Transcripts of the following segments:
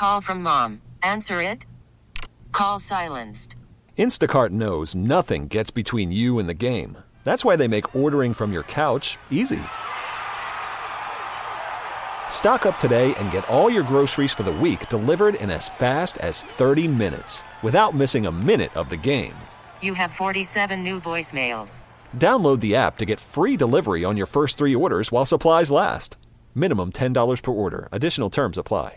Call from mom. Answer it. Call silenced. Instacart knows nothing gets between you and the game. That's why they make ordering from your couch easy. Stock up today and get all your groceries for the week delivered in as fast as 30 minutes without missing a minute of the game. You have 47 new voicemails. Download the app to get free delivery on your first 3 orders while supplies last. Minimum $10 per order. Additional terms apply.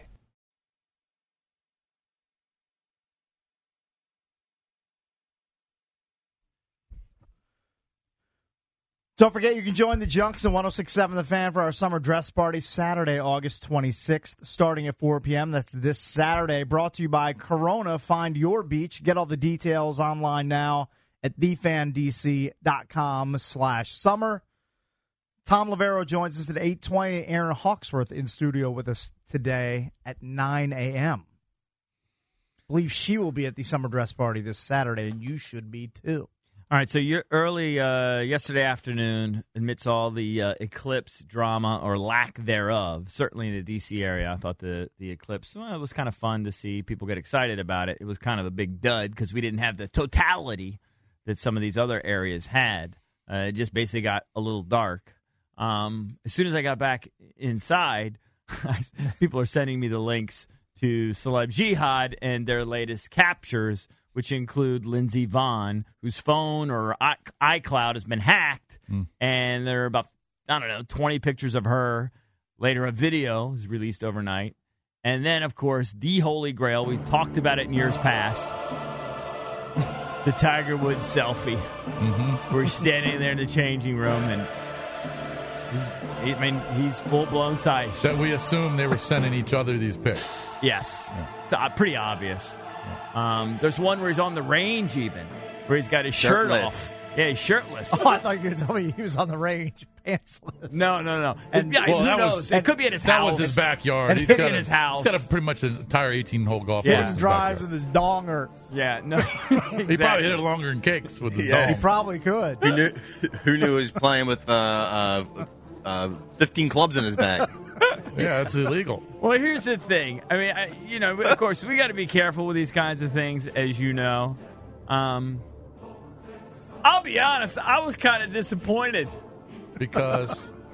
Don't forget, you can join the Junks and 106.7 The Fan for our summer dress party Saturday, August 26th, starting at 4 p.m. That's this Saturday. Brought to you by Corona. Find your beach. Get all the details online now at thefandc.com/summer. Tom Lavero joins us at 8:20. Aaron Hawksworth in studio with us today at 9 a.m. I believe she will be at the summer dress party this Saturday, and you should be too. All right, so you're early yesterday afternoon, amidst all the eclipse drama or lack thereof, certainly in the D.C. area, I thought the eclipse, it was kind of fun to see people get excited about it. It was kind of a big dud because we didn't have the totality that some of these other areas had. It just basically got a little dark. As soon as I got back inside, people are sending me the links to Celeb Jihad and their latest captures, which include Lindsey Vonn, whose phone or iCloud has been hacked. And there are about, 20 pictures of her. Later, a video was released overnight. And then, of course, the Holy Grail. We talked about it in years past. The Tiger Woods selfie. Where he's standing there in the changing room, and he's full-blown size. That we assume they were sending each other these pics. Yes. Yeah. It's pretty obvious. There's one where he's on the range even, where he's got his shirt off. Yeah, he's shirtless. Oh, I thought you were going to tell me he was on the range, pantsless. No. And, who knows? It could be in his house. That was his backyard. It could be in his house. He's got pretty much an entire 18-hole golf course. course. He drives with his donger. Yeah, no. Exactly. He probably hit it longer than cakes with the dong. He probably could. Who knew he was playing with 15 clubs in his bag? Yeah, it's illegal. Well, here's the thing. I mean, of course, we got to be careful with these kinds of things, as you know. I'll be honest, I was kind of disappointed. Because?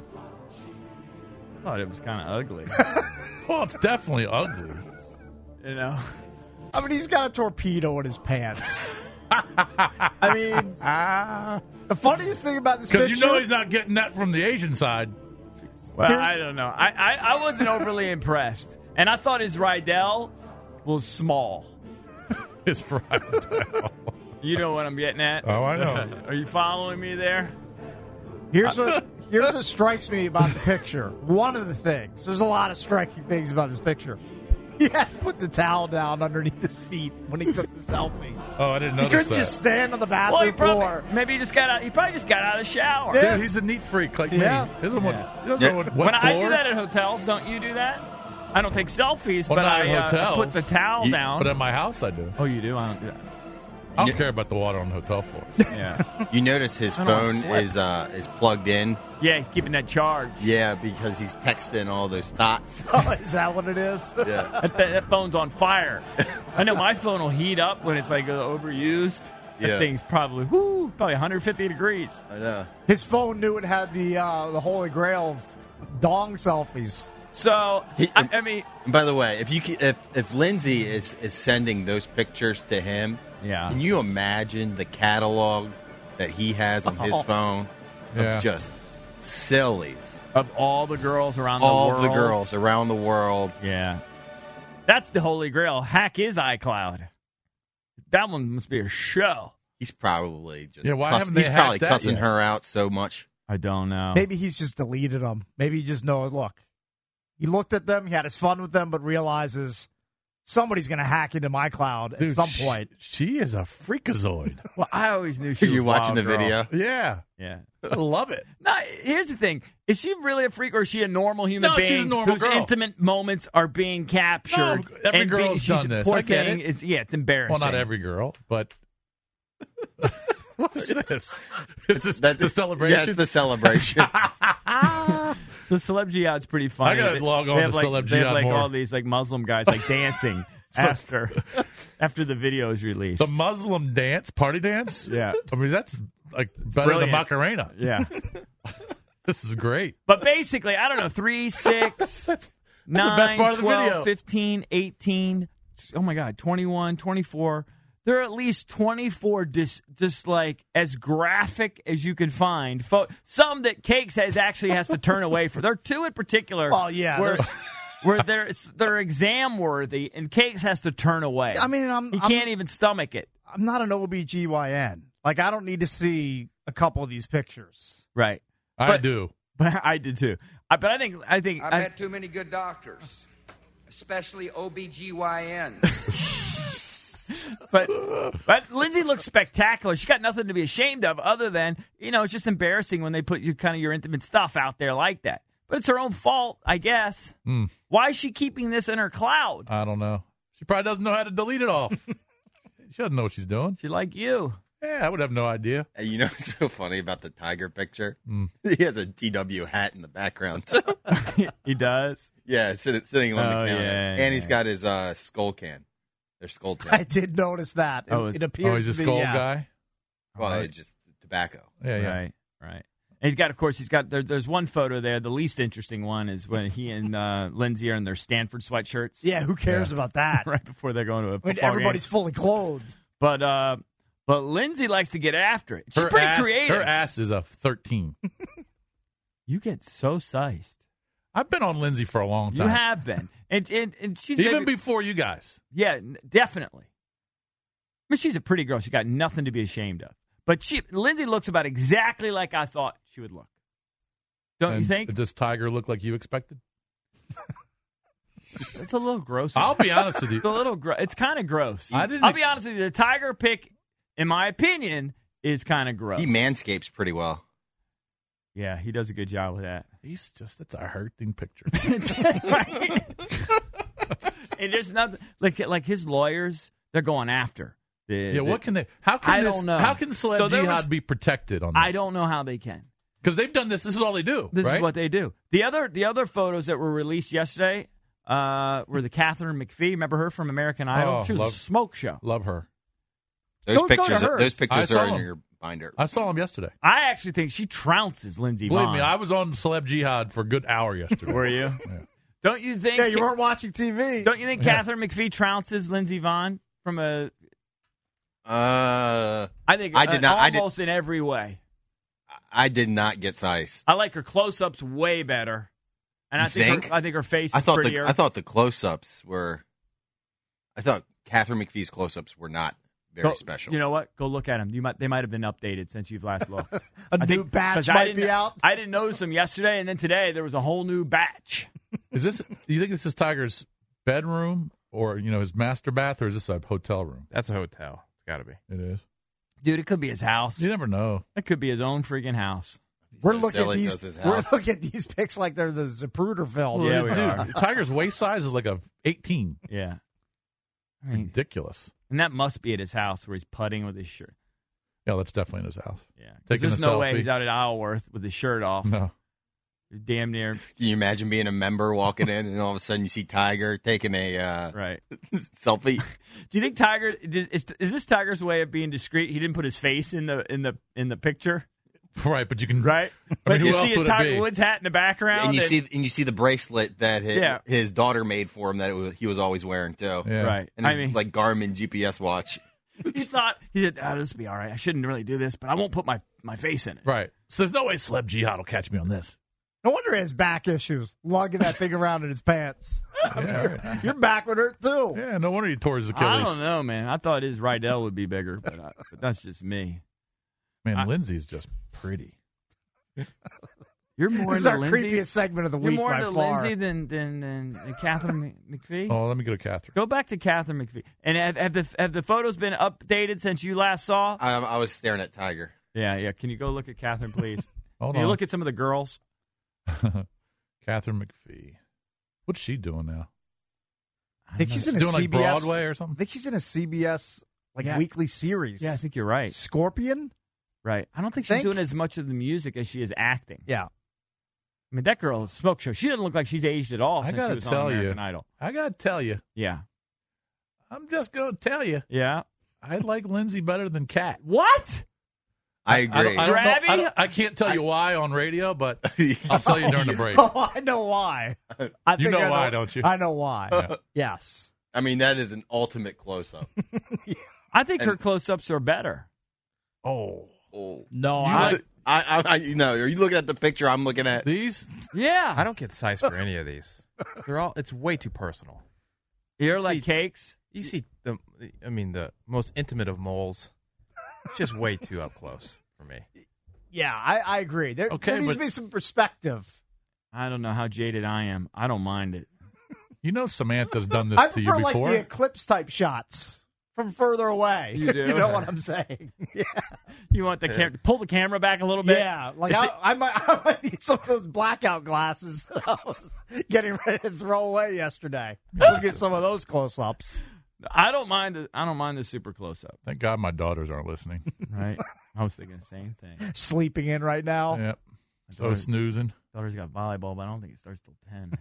I thought it was kind of ugly. Well, it's definitely ugly. I mean, he's got a torpedo in his pants. I mean, the funniest thing about this picture... Because he's not getting that from the Asian side. Well, I don't know. I wasn't overly impressed. And I thought his Rydell was small. His Rydell. You know what I'm getting at? Oh, I know. Are you following me there? Here's what strikes me about the picture. One of the things. There's a lot of striking things about this picture. He had to put the towel down underneath his feet when he took the selfie. Oh, I didn't notice that. He couldn't that. just stand on the bathroom floor. Maybe he probably just got out of the shower. Yeah, he's a neat freak like me. He doesn't want wet when floors. I do that at hotels, don't you do that? I don't take selfies, but I put the towel down. But at my house, I do. Oh, you do? I don't do that. I don't care about the water on the hotel floor. Yeah. You notice his phone is plugged in. Yeah, he's keeping that charge. Yeah, because he's texting all those thoughts. Oh, is that what it is? Yeah. That phone's on fire. I know my phone will heat up when it's like overused. That thing's probably 150 degrees. I know. His phone knew it had the Holy Grail of dong selfies. So, I mean... By the way, if Lindsay is sending those pictures to him, can you imagine the catalog that he has on his phone? It's just sillies. Of all the girls around the world? All the girls around the world. Yeah. That's the Holy Grail. Hack his iCloud. That one must be a show. He's probably just probably cussing her out so much. I don't know. Maybe he's just deleted them. Maybe he just knows, look, he looked at them, he had his fun with them, but realizes somebody's going to hack into my cloud at some point. She is a freakazoid. Well, I always knew she was you watching the girl. video? Yeah. I love it. No, here's the thing. Is she really a freak or is she a normal human being she's a normal whose girl. intimate moments are being captured? No, every girl's done this. Poor I get thing. it. It's embarrassing. Well, not every girl, but... What is this? Is this the celebration? Yeah, it's the celebration. So Celeb Jihad's pretty funny. I gotta log on They have to like, Celeb They have Jihad like more. all these like Muslim guys like dancing after the video is released. The Muslim dance, party dance? Yeah. I mean, that's like better than brilliant. Macarena. Yeah. This is great. But basically, I don't know, 3, 6, 9, the best part of the 12, video. 15, 18, oh my God, 21, 24. There are at least 24 just like as graphic as you can find. Some that Cakes actually has to turn away from. There are 2 in particular. Oh, yeah. Where they're exam worthy, and Cakes has to turn away. I mean, he can't even stomach it. I'm not an OBGYN. Like, I don't need to see a couple of these pictures. Right. I do. But I did too. But I think I've met too many good doctors, especially OBGYNs. But Lindsay looks spectacular. She got nothing to be ashamed of other than, it's just embarrassing when they put your intimate stuff out there like that. But it's her own fault, I guess. Why is she keeping this in her cloud? I don't know. She probably doesn't know how to delete it off. She doesn't know what she's doing. She like you. Yeah, I would have no idea. And you know what's so funny about the Tiger picture? He has a TW hat in the background, too. He does? Yeah, sitting on the counter. Yeah, and he's got his skull can. Their skull can. I did notice that. It appears he's a to be, skull guy? Well, it's just tobacco. Yeah. Right. And there's one photo there. The least interesting one is when he and Lindsay are in their Stanford sweatshirts. Yeah, who cares about that? Right before they're going to a football everybody's game. fully clothed. But Lindsay likes to get after it. She's Her pretty ass, creative. Her ass is a 13. You get so sized. I've been on Lindsay for a long time. You have been. And she's even before you guys. Yeah, definitely. I mean, she's a pretty girl. She got nothing to be ashamed of. But Lindsay looks about exactly like I thought she would look. Don't you think? Does Tiger look like you expected? It's a little gross. I'll be honest with you. It's a little gross. It's kind of gross. I'll be honest with you. The Tiger pick, in my opinion, is kind of gross. He manscapes pretty well. Yeah, he does a good job with that. It's a hurting picture. Right? And there's nothing like his lawyers. They're going after. What can they? How can I don't know. How can Celeb Jihad be protected on this? I don't know how they can. Because they've done this. This is all they do. This right? is what they do. The other photos that were released yesterday were the Catherine McPhee. Remember her from American Idol? She was a smoke show. Love her. Those pictures are in your binder. I saw them yesterday. I actually think she trounces Lindsey Believe Vonn. me, I was on Celeb Jihad for a good hour yesterday. Were you? Yeah. Don't you think? Yeah, you weren't watching TV. Don't you think Catherine McPhee trounces Lindsey Vonn from a? I think I did not. Almost in every way. I did not get sized. I like her close-ups way better, and I think her face is prettier. I thought the close-ups were. I thought Catherine McPhee's close-ups were not very special. You know what? Go look at them. They might have been updated since you've last looked. A new batch might be out. I didn't notice them yesterday, and then today there was a whole new batch. Do you think this is Tiger's bedroom or his master bath, or is this a hotel room? That's a hotel. It's got to be. It is. Dude, it could be his house. You never know. It could be his own freaking house. We're looking at these pics like they're the Zapruder film. Yeah, we are. Tiger's waist size is like a 18. Yeah. I mean, ridiculous. And that must be at his house where he's putting with his shirt. Yeah, that's definitely in his house. Yeah. Taking There's a no selfie. way he's out at Isleworth with his shirt off. No. Damn near. Can you imagine being a member walking in and all of a sudden you see Tiger taking a right selfie? Do you think Tiger is this Tiger's way of being discreet? He didn't put his face in the picture. Right, but you can. Right, but you see his Tiger Woods hat in the background, and you see the bracelet that his daughter made for him that he was always wearing too. Yeah. Right, and his like Garmin GPS watch. He said, "This will be all right. I shouldn't really do this, but I won't put my face in it." Right. So there's no way Celeb Jihad will catch me on this. No wonder he has back issues, lugging that thing around in his pants. Your back would hurt, too. Yeah, no wonder he tore his Achilles. I don't know, man. I thought his Rydell would be bigger, but that's just me. Man, Lindsay's just pretty. You're more this is into our Lindsay? creepiest segment of the week, You're more by into far. Lindsay than Catherine McPhee? Oh, let me go to Catherine. Go back to Catherine McPhee. And have the photos been updated since you last saw? I was staring at Tiger. Yeah. Can you go look at Catherine, please? Hold Can on. you look at some of the girls? Catherine McPhee. What's she doing now? I think she's in a doing CBS like Broadway or something. I think she's in a CBS weekly series. Yeah, I think you're right. Scorpion. Right. I don't think she's doing as much of the music as she is acting. Yeah. I mean, that girl is smoke show. She doesn't look like she's aged at all since she was on American Idol. I got to tell you. Yeah. I'm just going to tell you. Yeah. I like Lindsay better than Kat. What? I agree. I can't tell you why on radio, but I'll tell you during the break. Oh, I know why. You know why, don't you? I know why. Yeah. Yes. I mean, that is an ultimate close-up. I think her close-ups are better. Oh. No, are you looking at the picture I'm looking at? These? Yeah. I don't get sized for any of these. It's way too personal. You're like cakes? You see the most intimate of moles. It's just way too up close for me. Yeah, I agree. There needs to be some perspective. I don't know how jaded I am. I don't mind it. You know Samantha's done this I to you prefer before. like the eclipse-type shots from further away. You do? You know what I'm saying? Yeah. You want the pull the camera back a little bit? Yeah, like I might need some of those blackout glasses that I was getting ready to throw away yesterday. We'll get some of those close-ups. I don't mind the super close-up. Thank God my daughters aren't listening. Right? I was thinking the same thing. Sleeping in right now. Yep. So snoozing. Daughter's got volleyball, but I don't think it starts till 10.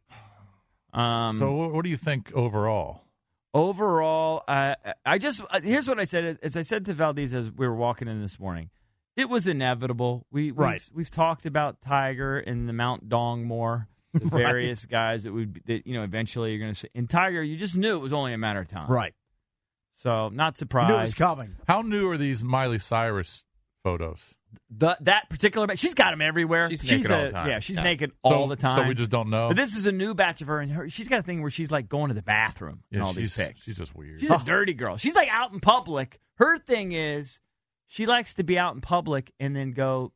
So what do you think overall? Overall, I just here's what I said. As I said to Valdez as we were walking in this morning, it was inevitable. We've talked about Tiger and the Mount Dongmore, the various guys that eventually you're going to see. In Tiger, you just knew it was only a matter of time. Right. So not surprised. Knew it was coming. How new are these Miley Cyrus photos? That particular batch, she's got them everywhere. She's naked all the time. Yeah, she's naked all the time. So we just don't know. But this is a new batch of her, and she's got a thing where she's like going to the bathroom in all these pics. She's just weird. She's a dirty girl. She's like out in public. Her thing is she likes to be out in public and then go,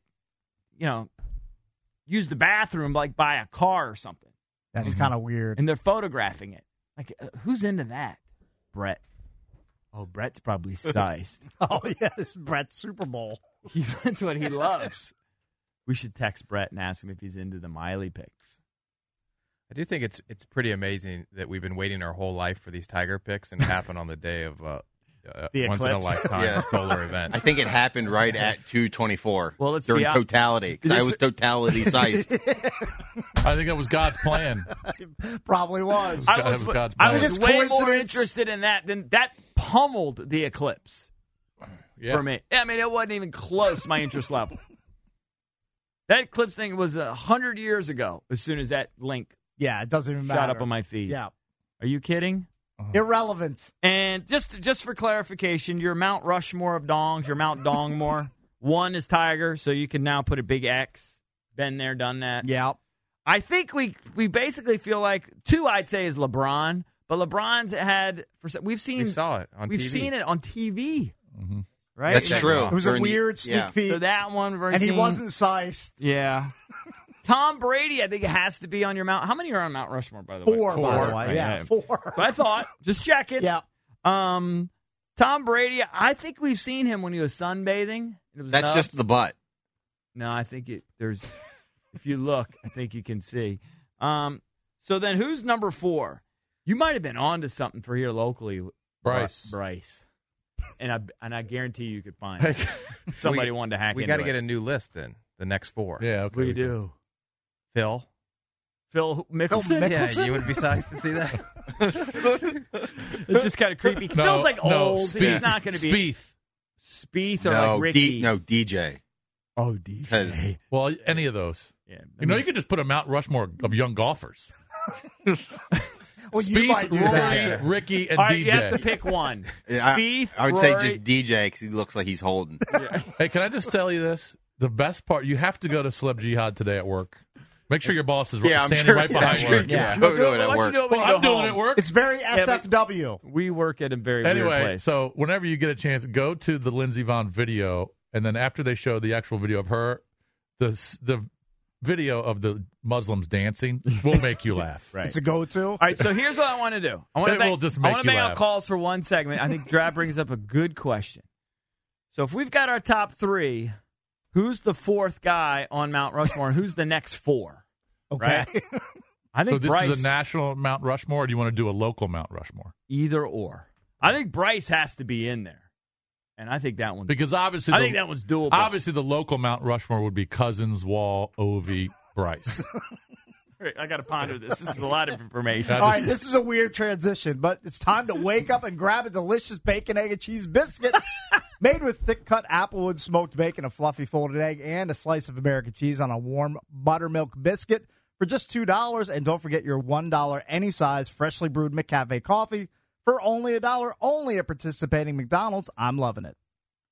use the bathroom like by a car or something. That's kind of weird. And they're photographing it. Like, who's into that? Brett. Oh, Brett's probably sized. Oh, yes, Brett's Super Bowl. That's what he loves. We should text Brett and ask him if he's into the Miley pics. I do think it's pretty amazing that we've been waiting our whole life for these Tiger pics and happen on the day of once in a lifetime solar event. I think it happened right at 2:24. Well, let's during be totality. Because I was totality sized. I think that was God's plan. Probably was. I was Biggest way more coincidence. interested in that than that pummeled the eclipse for me. I mean, it wasn't even close to my interest level. That eclipse thing was 100 years ago. As soon as that link, it doesn't even matter. shot up on my feed. Yeah, are you kidding? Irrelevant. And just for clarification, your Mount Rushmore of dongs, your Mount Dongmore, one is Tiger, so you can now put a big X. Been there, done that. Yeah. I think we basically feel like two, I'd say, is LeBron, but LeBron's had we saw it on TV. We've seen it on TV, right? That's true. It was a weird sneak peek. So that one, and he wasn't sized. Yeah. Tom Brady, I think it has to be on your Mount. How many are on Mount Rushmore, by the way? Four, by the way. Yeah, 4. So I thought, just check it. Yeah. Tom Brady, I think we've seen him when he was sunbathing. That's just the butt. No, I think there's. If you look, I think you can see. So then, who's number 4? You might have been onto something for here locally, Bryce. And I guarantee you could find somebody wanted to hack. We got to get a new list then. The next 4. Yeah, okay. We do. Phil Mickelson? Yeah, you would be sized to see that. It's just kind of creepy. Phil's like old. He's not going to be Spieth or like Ricky. DJ. Oh, DJ. Well, any of those. Yeah, you could just put a Mount Rushmore of young golfers. Well, Spieth, you might do Rory, that. Ricky, and All right, DJ. you have to pick one. Spieth, I would Rory. say just DJ because he looks like he's holding. Hey, can I just tell you this? The best part, you have to go to Celeb Jihad today at work. Make sure your boss is standing right behind you. Go do it at work. I'm doing it at work. It's very SFW. We work at a very weird place. So whenever you get a chance, go to the Lindsey Vonn video, and then after they show the actual video of her, the video of the Muslims dancing will make you laugh. Right. It's a go-to. All right, so here's what I want to do. I want to make out calls for one segment. I think Drab brings up a good question. So if we've got our top 3, who's the 4th guy on Mount Rushmore, and who's the next 4? Okay. Right? I think this Bryce, is a national Mount Rushmore, or do you want to do a local Mount Rushmore? Either or. I think Bryce has to be in there. And I think that one. Because obviously, I think that one's doable. Obviously, the local Mount Rushmore would be Cousins, Wall, Ovi, Bryce. I got to ponder this. This is a lot of information. All right, this is a weird transition, but it's time to wake up and grab a delicious bacon, egg, and cheese biscuit made with thick-cut applewood smoked bacon, a fluffy folded egg, and a slice of American cheese on a warm buttermilk biscuit for just $2. And don't forget your $1 any size freshly brewed McCafe coffee for only $1, only at participating McDonald's. I'm loving it.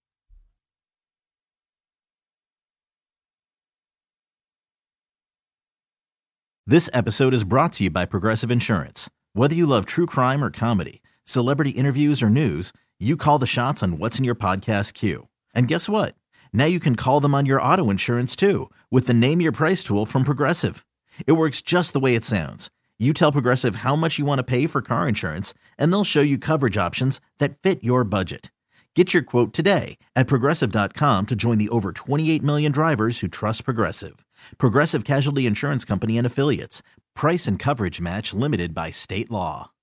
This episode is brought to you by Progressive Insurance. Whether you love true crime or comedy, celebrity interviews or news, you call the shots on what's in your podcast queue. And guess what? Now you can call them on your auto insurance too with the Name Your Price tool from Progressive. It works just the way it sounds. You tell Progressive how much you want to pay for car insurance, and they'll show you coverage options that fit your budget. Get your quote today at Progressive.com to join the over 28 million drivers who trust Progressive. Progressive Casualty Insurance Company and Affiliates. Price and coverage match limited by state law.